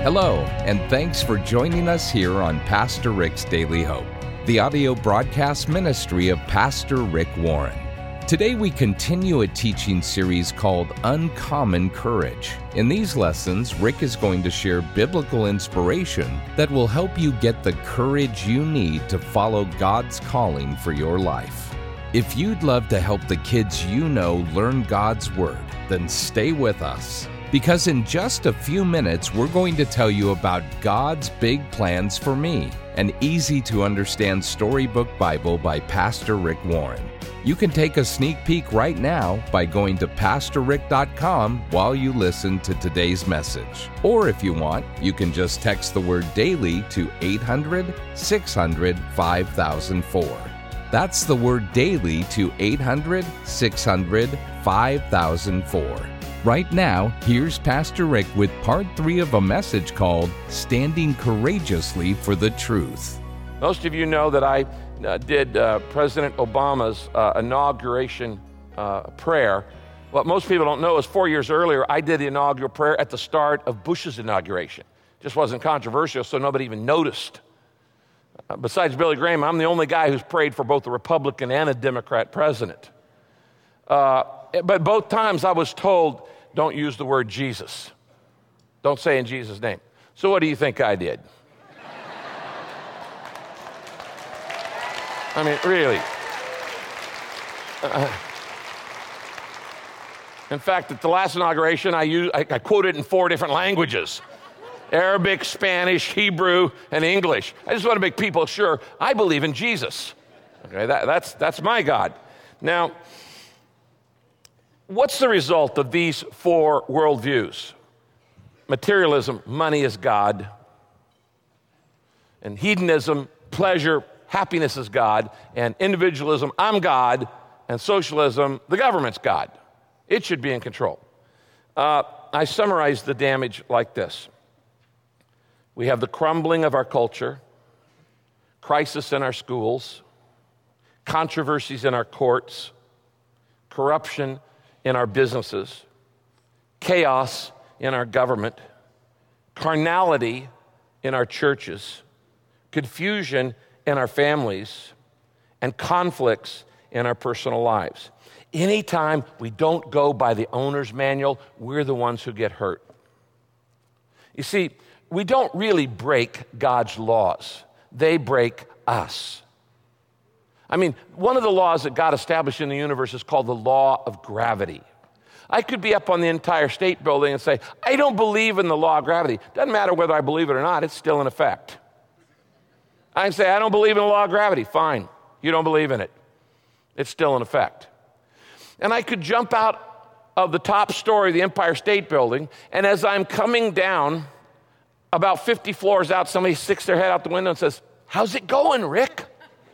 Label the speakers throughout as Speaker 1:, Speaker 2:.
Speaker 1: Hello, and thanks for joining us here on Pastor Rick's Daily Hope, the audio broadcast ministry of Pastor Rick Warren. Today we continue a teaching series called Uncommon Courage. In these lessons, Rick is going to share biblical inspiration that will help you get the courage you need to follow God's calling for your life. If you'd love to help the kids you know learn God's Word, then stay with us. Because in just a few minutes, we're going to tell you about God's big plans for me, an easy-to-understand storybook Bible by Pastor Rick Warren. You can take a sneak peek right now by going to PastorRick.com while you listen to today's message. Or if you want, you can just text the word DAILY to 800-600-5004. That's the word DAILY to 800-600-5004. Right now, here's Pastor Rick with part 3 of a message called Standing Courageously for the Truth.
Speaker 2: Most of you know that I did President Obama's inauguration prayer. What most people don't know is 4 years earlier, I did the inaugural prayer at the start of Bush's inauguration. Just wasn't controversial, so nobody even noticed. Besides Billy Graham, I'm the only guy who's prayed for both a Republican and a Democrat president. But both times I was told, don't use the word Jesus. Don't say in Jesus' name. So what do you think I did? I mean, really. In fact, at the last inauguration, I quoted in 4 different languages: Arabic, Spanish, Hebrew, and English. I just want to make people sure I believe in Jesus. Okay, that's my God. Now, what's the result of these 4 worldviews? Materialism, money is God. And hedonism, pleasure, happiness is God. And individualism, I'm God. And socialism, the government's God. It should be in control. I summarize the damage like this. We have the crumbling of our culture, crisis in our schools, controversies in our courts, corruption in our businesses, chaos in our government, carnality in our churches, confusion in our families, and conflicts in our personal lives. Anytime we don't go by the owner's manual, we're the ones who get hurt. You see, we don't really break God's laws. They break us. I mean, one of the laws that God established in the universe is called the law of gravity. I could be up on the Empire State Building and say, I don't believe in the law of gravity. Doesn't matter whether I believe it or not, it's still in effect. I can say, I don't believe in the law of gravity. Fine, you don't believe in it. It's still in effect. And I could jump out of the top story of the Empire State Building, and as I'm coming down about 50 floors out, somebody sticks their head out the window and says, how's it going, Rick?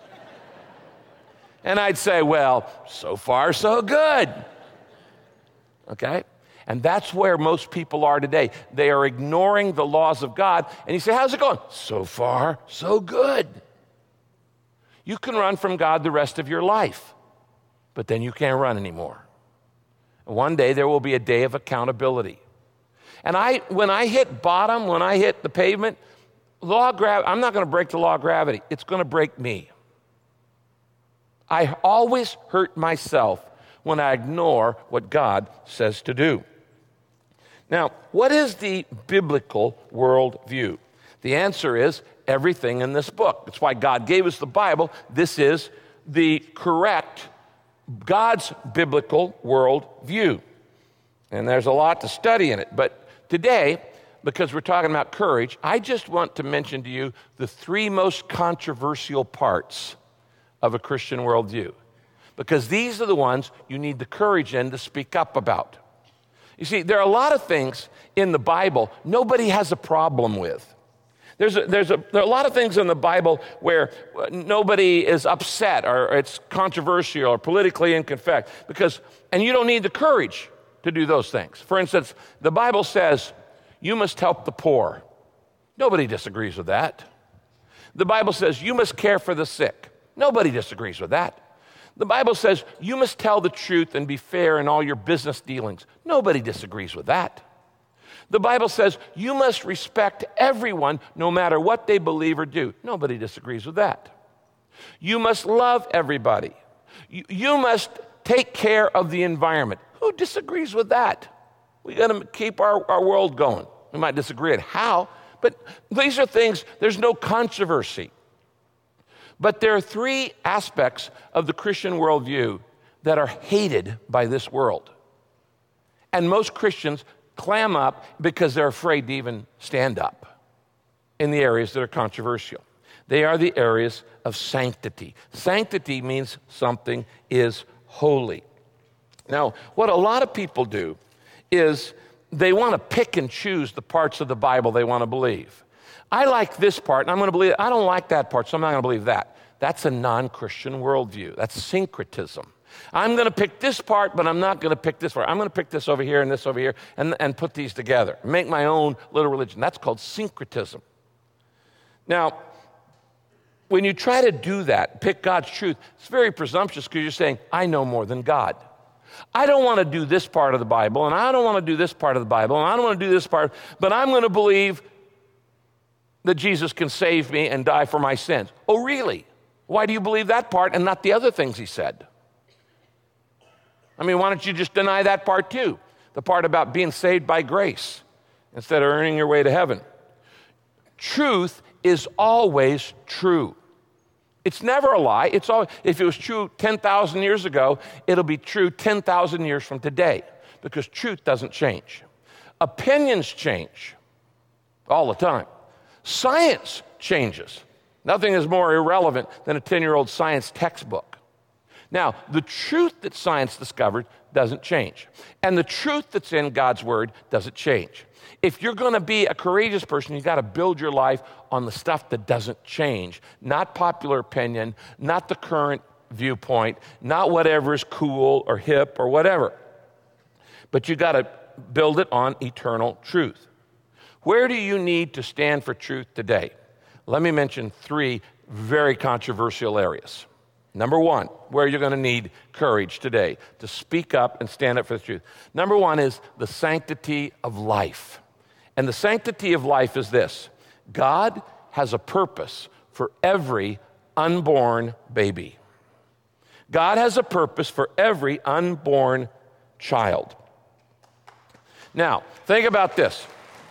Speaker 2: And I'd say, well, so far, so good. Okay? And that's where most people are today. They are ignoring the laws of God. And you say, how's it going? So far, so good. You can run from God the rest of your life, but then you can't run anymore. And one day there will be a day of accountability. And when I hit bottom, when I hit the pavement, I'm not going to break the law of gravity. It's going to break me. I always hurt myself when I ignore what God says to do. Now, what is the biblical worldview? The answer is everything in this book. That's why God gave us the Bible. This is the correct God's biblical worldview. And there's a lot to study in it. But today, because we're talking about courage, I just want to mention to you the 3 most controversial parts of a Christian worldview, because these are the ones you need the courage in to speak up about. You see, there are a lot of things in the Bible nobody has a problem with. There are a lot of things in the Bible where nobody is upset or it's controversial or politically incorrect, and you don't need the courage to do those things. For instance, the Bible says you must help the poor. Nobody disagrees with that. The Bible says you must care for the sick. Nobody disagrees with that. The Bible says you must tell the truth and be fair in all your business dealings. Nobody disagrees with that. The Bible says you must respect everyone no matter what they believe or do. Nobody disagrees with that. You must love everybody. You must take care of the environment. Who disagrees with that? We got to keep our world going. We might disagree on how, but these are things, there's no controversy. But there are three aspects of the Christian worldview that are hated by this world. And most Christians clam up because they're afraid to even stand up in the areas that are controversial. They are the areas of sanctity. Sanctity means something is holy. Now, what a lot of people do is they want to pick and choose the parts of the Bible they want to believe. I like this part, and I'm going to believe it. I don't like that part, so I'm not going to believe that. That's a non-Christian worldview. That's syncretism. I'm going to pick this part, but I'm not going to pick this part. I'm going to pick this over here and this over here and put these together. Make my own little religion. That's called syncretism. Now, when you try to do that, pick God's truth, it's very presumptuous because you're saying, I know more than God. I don't want to do this part of the Bible, and I don't want to do this part of the Bible, and I don't want to do this part, but I'm going to believe that Jesus can save me and die for my sins. Oh, really? Why do you believe that part and not the other things he said? I mean, why don't you just deny that part too? The part about being saved by grace instead of earning your way to heaven. Truth is always true. It's never a lie. It's always, if it was true 10,000 years ago, it'll be true 10,000 years from today because truth doesn't change. Opinions change all the time. Science changes. Nothing is more irrelevant than a 10-year-old science textbook. Now, the truth that science discovered doesn't change. And the truth that's in God's word doesn't change. If you're going to be a courageous person, you've got to build your life on the stuff that doesn't change. Not popular opinion, not the current viewpoint, not whatever is cool or hip or whatever. But you got to build it on eternal truth. Where do you need to stand for truth today? Let me mention three very controversial areas. Number one, where you're going to need courage today to speak up and stand up for the truth. Number one is the sanctity of life. And the sanctity of life is this: God has a purpose for every unborn baby. God has a purpose for every unborn child. Now, think about this.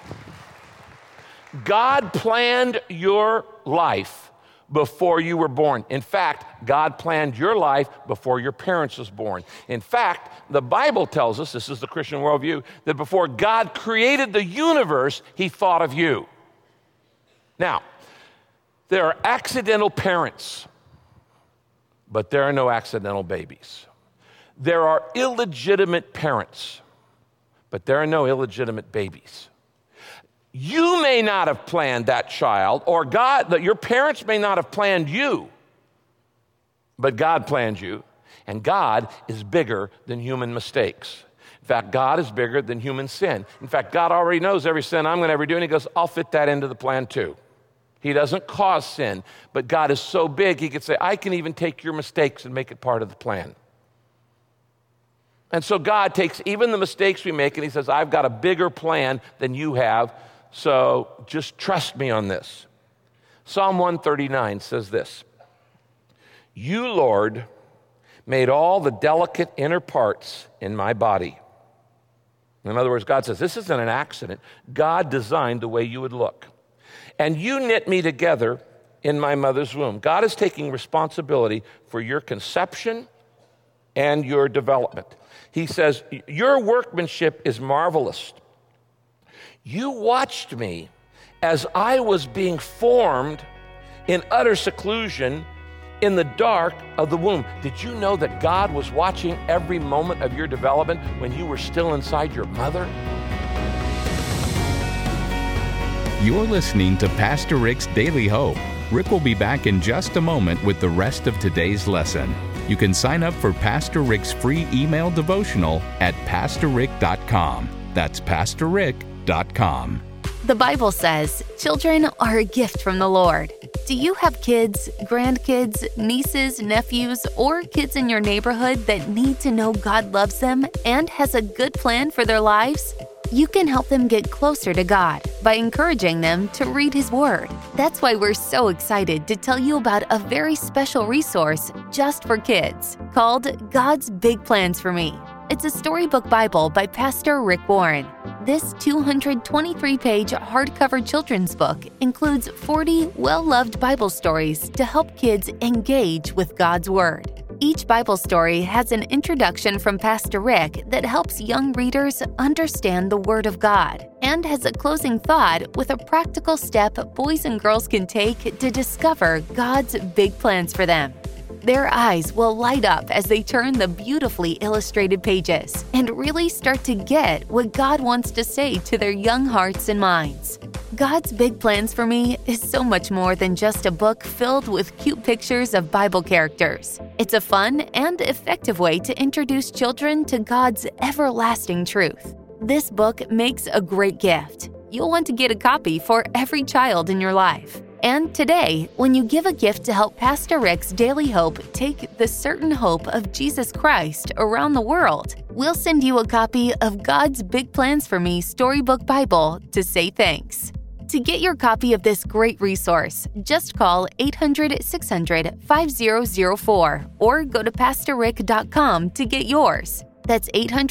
Speaker 2: God planned your life before you were born. In fact, God planned your life before your parents was born. In fact, the Bible tells us, this is the Christian worldview, that before God created the universe, he thought of you. Now, there are accidental parents, but there are no accidental babies. There are illegitimate parents, but there are no illegitimate babies. You may not have planned that child, or your parents may not have planned you, but God planned you, and God is bigger than human mistakes. In fact, God is bigger than human sin. In fact, God already knows every sin I'm going to ever do, and he goes, I'll fit that into the plan too. He doesn't cause sin, but God is so big, he could say, I can even take your mistakes and make it part of the plan. And so God takes even the mistakes we make, and he says, I've got a bigger plan than you have, so just trust me on this. Psalm 139 says this: You, Lord, made all the delicate inner parts in my body. In other words, God says, this isn't an accident. God designed the way you would look. And you knit me together in my mother's womb. God is taking responsibility for your conception and your development. He says, your workmanship is marvelous. You watched me as I was being formed in utter seclusion in the dark of the womb. Did you know that God was watching every moment of your development when you were still inside your mother?
Speaker 1: You're listening to Pastor Rick's Daily Hope. Rick will be back in just a moment with the rest of today's lesson. You can sign up for Pastor Rick's free email devotional at pastorrick.com. That's pastorrick.com.
Speaker 3: The Bible says children are a gift from the Lord. Do you have kids, grandkids, nieces, nephews, or kids in your neighborhood that need to know God loves them and has a good plan for their lives? You can help them get closer to God by encouraging them to read His Word. That's why we're so excited to tell you about a very special resource just for kids called God's Big Plans for Me. It's a storybook Bible by Pastor Rick Warren. This 223-page hardcover children's book includes 40 well-loved Bible stories to help kids engage with God's Word. Each Bible story has an introduction from Pastor Rick that helps young readers understand the Word of God and has a closing thought with a practical step boys and girls can take to discover God's big plans for them. Their eyes will light up as they turn the beautifully illustrated pages and really start to get what God wants to say to their young hearts and minds. God's Big Plans for Me is so much more than just a book filled with cute pictures of Bible characters. It's a fun and effective way to introduce children to God's everlasting truth. This book makes a great gift. You'll want to get a copy for every child in your life. And today, when you give a gift to help Pastor Rick's Daily Hope take the certain hope of Jesus Christ around the world, we'll send you a copy of God's Big Plans for Me Storybook Bible to say thanks. To get your copy of this great resource, just call 800-600-5004 or go to PastorRick.com to get yours. That's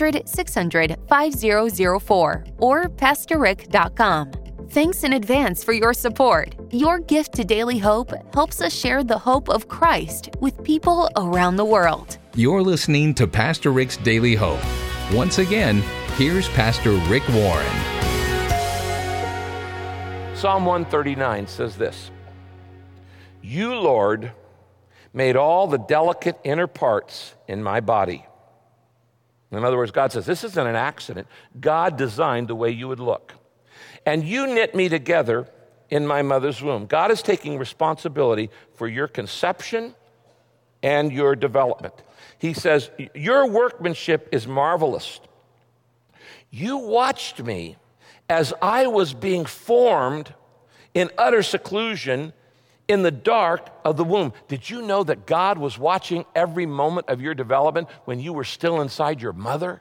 Speaker 3: 800-600-5004 or PastorRick.com. Thanks in advance for your support. Your gift to Daily Hope helps us share the hope of Christ with people around the world.
Speaker 1: You're listening to Pastor Rick's Daily Hope. Once again, here's Pastor Rick Warren.
Speaker 2: Psalm 139 says this: "You, Lord, made all the delicate inner parts in my body." In other words, God says, this isn't an accident. God designed the way you would look. "And you knit me together in my mother's womb." God is taking responsibility for your conception and your development. He says, "Your workmanship is marvelous. You watched me as I was being formed in utter seclusion in the dark of the womb." Did you know that God was watching every moment of your development when you were still inside your mother?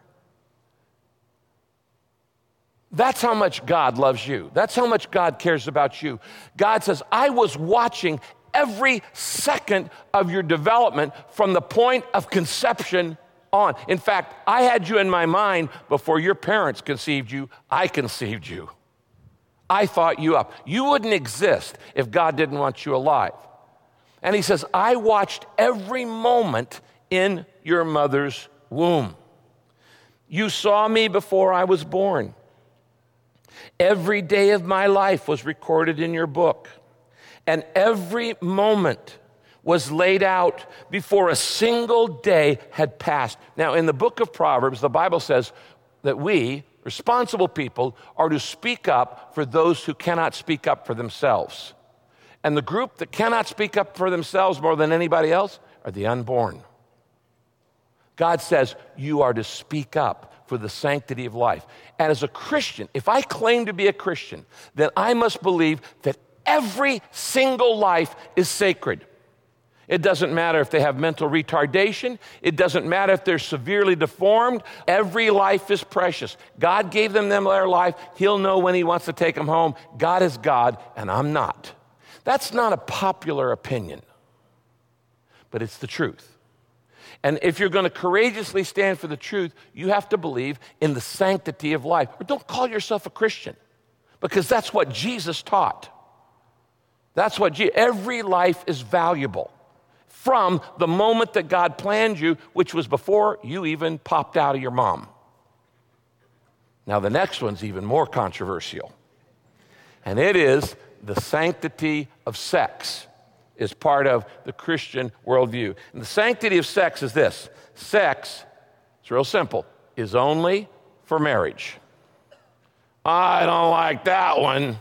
Speaker 2: That's how much God loves you. That's how much God cares about you. God says, I was watching every second of your development from the point of conception on. In fact, I had you in my mind before your parents conceived you. I conceived you. I thought you up. You wouldn't exist if God didn't want you alive. And he says, I watched every moment in your mother's womb. You saw me before I was born. Every day of my life was recorded in your book, and every moment was laid out before a single day had passed. Now, in the book of Proverbs, the Bible says that we, responsible people, are to speak up for those who cannot speak up for themselves. And the group that cannot speak up for themselves more than anybody else are the unborn. God says you are to speak up for the sanctity of life. And as a Christian, if I claim to be a Christian, then I must believe that every single life is sacred. It doesn't matter if they have mental retardation. It doesn't matter if they're severely deformed. Every life is precious. God gave them their life. He'll know when he wants to take them home. God is God, and I'm not. That's not a popular opinion, but it's the truth. And if you're going to courageously stand for the truth, you have to believe in the sanctity of life. Or don't call yourself a Christian, because that's what Jesus taught. That's what every life is valuable from the moment that God planned you, which was before you even popped out of your mom. Now, the next one's even more controversial, and it is the sanctity of sex. Is part of the Christian worldview. And the sanctity of sex is this: sex, it's real simple, is only for marriage. I don't like that one.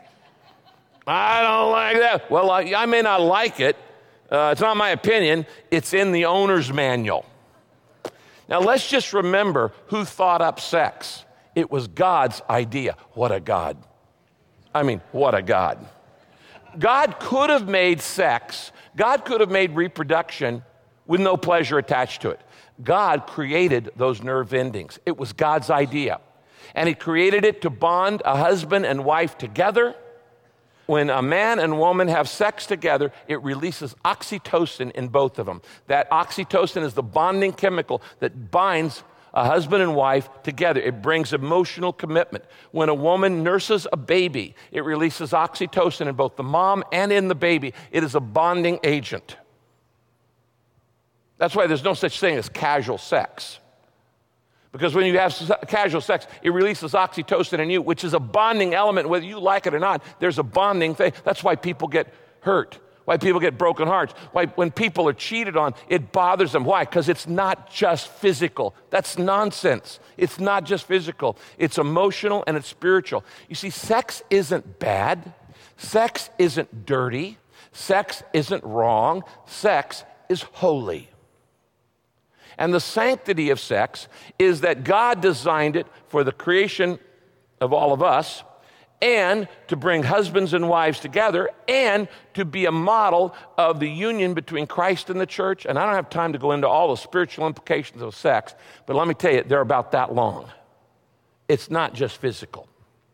Speaker 2: I don't like that. Well, I may not like it. It's not my opinion. It's in the owner's manual. Now, let's just remember who thought up sex. It was God's idea. What a God. I mean, what a God. God could have made sex, God could have made reproduction with no pleasure attached to it. God created those nerve endings. It was God's idea. And he created it to bond a husband and wife together. When a man and woman have sex together, it releases oxytocin in both of them. That oxytocin is the bonding chemical that binds a husband and wife together. It brings emotional commitment. When a woman nurses a baby, it releases oxytocin in both the mom and in the baby. It is a bonding agent. That's why there's no such thing as casual sex. Because when you have casual sex, it releases oxytocin in you, which is a bonding element, whether you like it or not. There's a bonding thing. That's why people get hurt, why people get broken hearts, why when people are cheated on, it bothers them. Why? Because it's not just physical. That's nonsense. It's not just physical. It's emotional and it's spiritual. You see, sex isn't bad. Sex isn't dirty. Sex isn't wrong. Sex is holy. And the sanctity of sex is that God designed it for the creation of all of us and to bring husbands and wives together and to be a model of the union between Christ and the church. And I don't have time to go into all the spiritual implications of sex, but let me tell you, they're about that long. It's not just physical.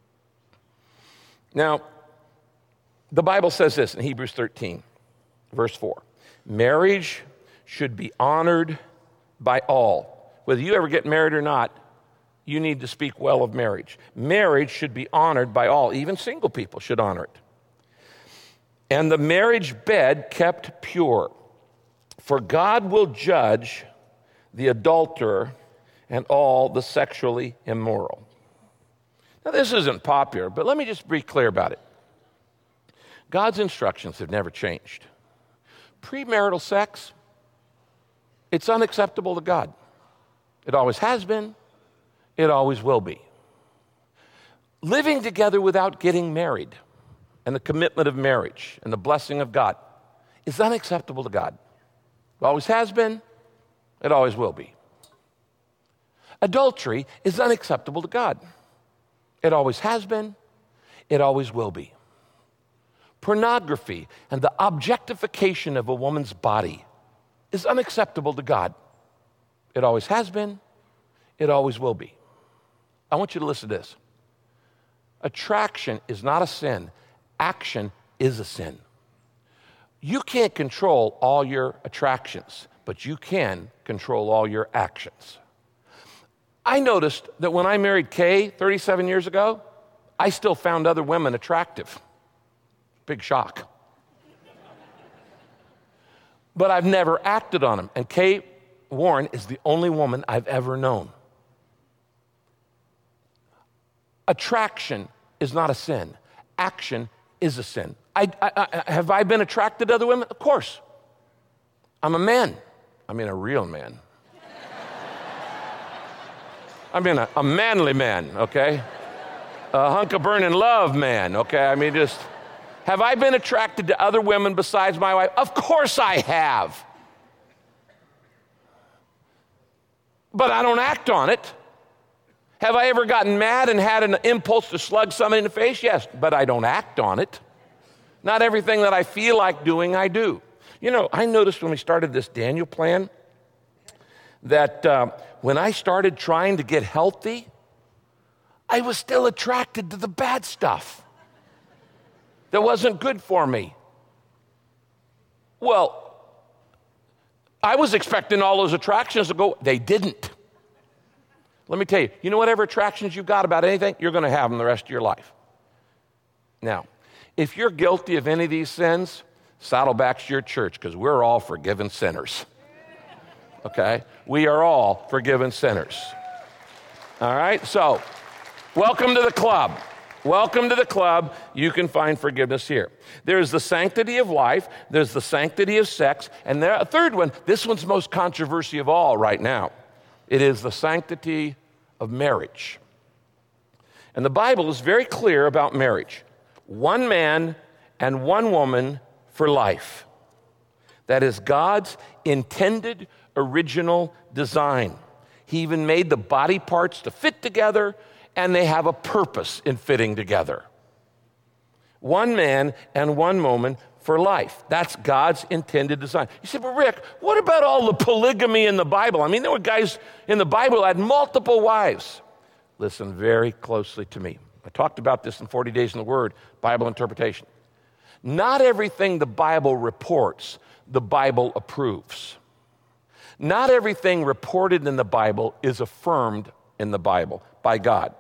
Speaker 2: Now, the Bible says this in Hebrews 13, verse 4. Marriage should be honored by all. Whether you ever get married or not, you need to speak well of marriage. Marriage should be honored by all. Even single people should honor it. And the marriage bed kept pure. For God will judge the adulterer and all the sexually immoral. Now, this isn't popular, but let me just be clear about it. God's instructions have never changed. Premarital sex, it's unacceptable to God. It always has been. It always will be. Living together without getting married and the commitment of marriage and the blessing of God is unacceptable to God. It always has been. It always will be. Adultery is unacceptable to God. It always has been. It always will be. Pornography and the objectification of a woman's body is unacceptable to God. It always has been. It always will be. I want you to listen to this. Attraction is not a sin. Action is a sin. You can't control all your attractions, but you can control all your actions. I noticed that when I married Kay 37 years ago, I still found other women attractive. Big shock. But I've never acted on them. And Kay Warren is the only woman I've ever known. Attraction is not a sin. Action is a sin. Have I been attracted to other women? Of course. I'm a man. I mean, a real man. I mean, a manly man, okay? A hunk of burning love man, okay? I mean, just... Have I been attracted to other women besides my wife? Of course I have. But I don't act on it. Have I ever gotten mad and had an impulse to slug somebody in the face? Yes, but I don't act on it. Not everything that I feel like doing, I do. You know, I noticed when we started this Daniel plan that when I started trying to get healthy, I was still attracted to the bad stuff that wasn't good for me. Well, I was expecting all those attractions to go. They didn't. Let me tell you, you know whatever attractions you've got about anything, you're going to have them the rest of your life. Now, if you're guilty of any of these sins, Saddleback's your church because we're all forgiven sinners. Okay? We are all forgiven sinners. All right? So, welcome to the club. Welcome to the club. You can find forgiveness here. There's the sanctity of life. There's the sanctity of sex. And there, a third one, this one's most controversial of all right now. It is the sanctity of marriage. And the Bible is very clear about marriage. One man and one woman for life. That is God's intended original design. He even made the body parts to fit together, and they have a purpose in fitting together. One man and one woman for life. That's God's intended design. You say, well, Rick, what about all the polygamy in the Bible? I mean, there were guys in the Bible who had multiple wives. listen very closely to me. I talked about this in 40 Days in the Word, Bible interpretation. Not everything the Bible reports, the Bible approves. Not everything reported in the Bible is affirmed in the Bible by God.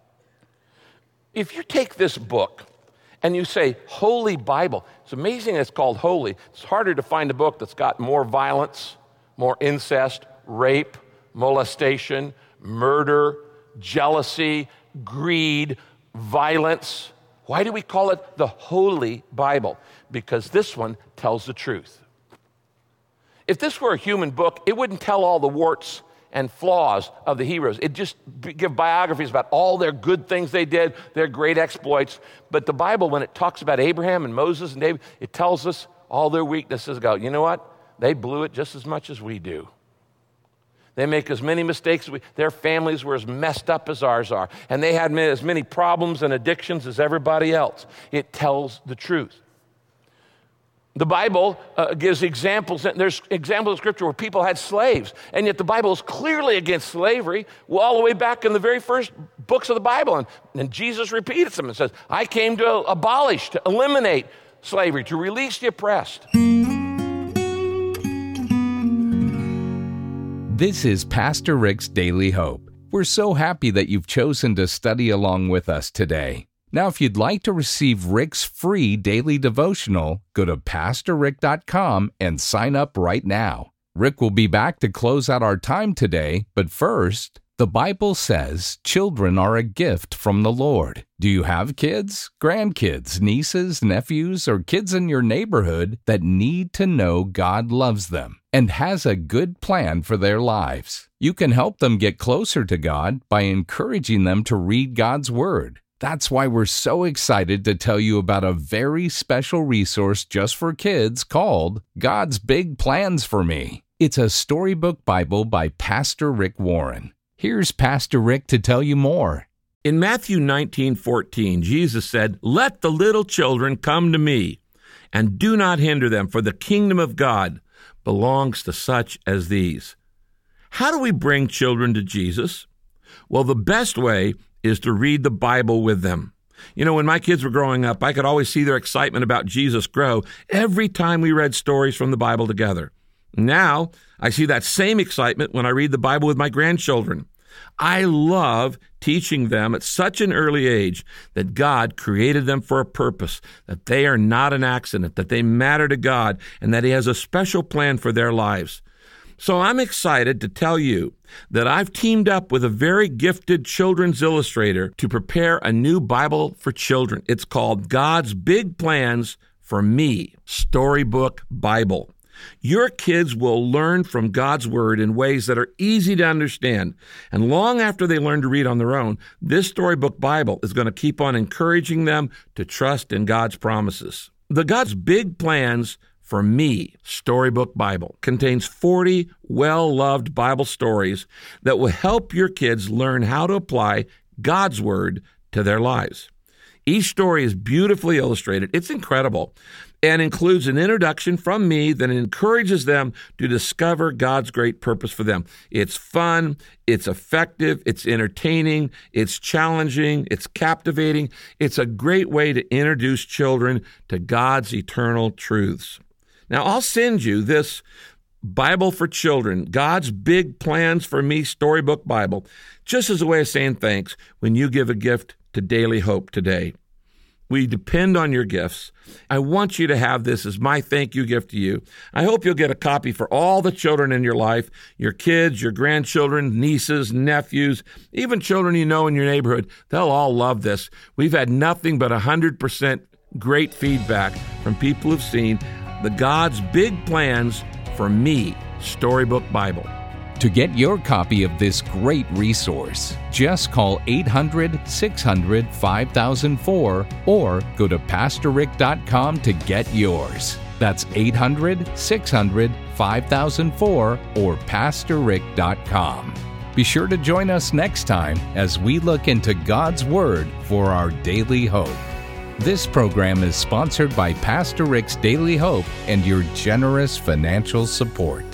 Speaker 2: If you take this book and you say, Holy Bible, it's amazing it's called holy. It's harder to find a book that's got more violence, more incest, rape, molestation, murder, jealousy, greed, violence. Why do we call it the Holy Bible? Because this one tells the truth. If this were a human book, it wouldn't tell all the warts and flaws of the heroes. It'd just give biographies about all their good things they did, their great exploits. But the Bible, when it talks about Abraham and Moses and David, it tells us all their weaknesses. Go, you know what? They blew it just as much as we do. They make as many mistakes. Their families were as messed up as ours are. And they had as many problems and addictions as everybody else. It tells the truth. The Bible gives examples. There's examples of Scripture where people had slaves. And yet the Bible is clearly against slavery, all the way back in the very first books of the Bible. And Jesus repeats them and says, I came to abolish, to eliminate slavery, to release the oppressed.
Speaker 1: This is Pastor Rick's Daily Hope. We're so happy that you've chosen to study along with us today. Now, if you'd like to receive Rick's free daily devotional, go to PastorRick.com and sign up right now. Rick will be back to close out our time today, but first, the Bible says children are a gift from the Lord. Do you have kids, grandkids, nieces, nephews, or kids in your neighborhood that need to know God loves them and has a good plan for their lives? You can help them get closer to God by encouraging them to read God's Word. That's why we're so excited to tell you about a very special resource just for kids called God's Big Plans for Me. It's a storybook Bible by Pastor Rick Warren. Here's Pastor Rick to tell you more.
Speaker 4: In Matthew 19:14, Jesus said, "Let the little children come to me, and do not hinder them, for the kingdom of God belongs to such as these." How do we bring children to Jesus? Well, the best way is to read the Bible with them. You know, when my kids were growing up, I could always see their excitement about Jesus grow every time we read stories from the Bible together. Now, I see that same excitement when I read the Bible with my grandchildren. I love teaching them at such an early age that God created them for a purpose, that they are not an accident, that they matter to God, and that He has a special plan for their lives. So I'm excited to tell you that I've teamed up with a very gifted children's illustrator to prepare a new Bible for children. It's called God's Big Plans for Me, Storybook Bible. Your kids will learn from God's Word in ways that are easy to understand. And long after they learn to read on their own, this storybook Bible is going to keep on encouraging them to trust in God's promises. The God's Big Plans for Me Storybook Bible contains 40 well-loved Bible stories that will help your kids learn how to apply God's Word to their lives. Each story is beautifully illustrated. It's incredible and includes an introduction from me that encourages them to discover God's great purpose for them. It's fun, it's effective, it's entertaining, it's challenging, it's captivating. It's a great way to introduce children to God's eternal truths. Now, I'll send you this Bible for Children, God's Big Plans for Me Storybook Bible, just as a way of saying thanks when you give a gift to Daily Hope today. We depend on your gifts. I want you to have this as my thank you gift to you. I hope you'll get a copy for all the children in your life, your kids, your grandchildren, nieces, nephews, even children you know in your neighborhood. They'll all love this. We've had nothing but 100% great feedback from people who've seen the God's Big Plans for Me Storybook Bible.
Speaker 1: To get your copy of this great resource, just call 800-600-5004 or go to PastorRick.com to get yours. That's 800-600-5004 or PastorRick.com. Be sure to join us next time as we look into God's Word for our daily hope. This program is sponsored by Pastor Rick's Daily Hope and your generous financial support.